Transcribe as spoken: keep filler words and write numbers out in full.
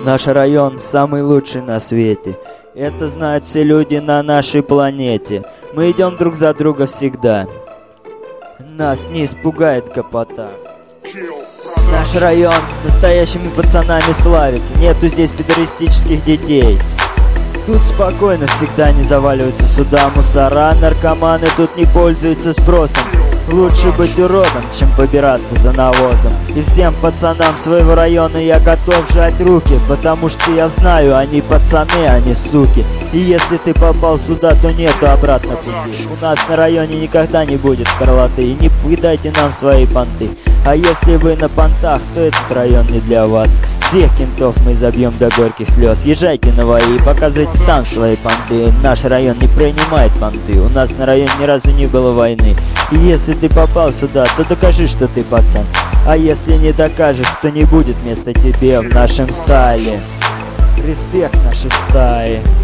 Наш район самый лучший на свете. Это знают все люди на нашей планете. Мы идем друг за друга всегда. Нас не испугает гопота. Наш район настоящими пацанами славится. Нету здесь педористических детей. Тут спокойно всегда не заваливаются сюда мусора. Наркоманы тут не пользуются спросом. Лучше быть уродом, чем побираться за навозом. И всем пацанам своего района я готов жать руки, потому что я знаю, они пацаны, а не суки. И если ты попал сюда, то нету обратно пути. У нас на районе никогда не будет скарлаты, и не кидайте нам свои понты. А если вы на понтах, то этот район не для вас. Всех кентов мы забьем до горьких слез. Езжайте на вои и показывайте там свои понты. Наш район не принимает понты. У нас на районе ни разу не было войны. И если ты попал сюда, то докажи, что ты пацан. А если не докажешь, то не будет места тебе в нашем стае. Респект нашей стаи.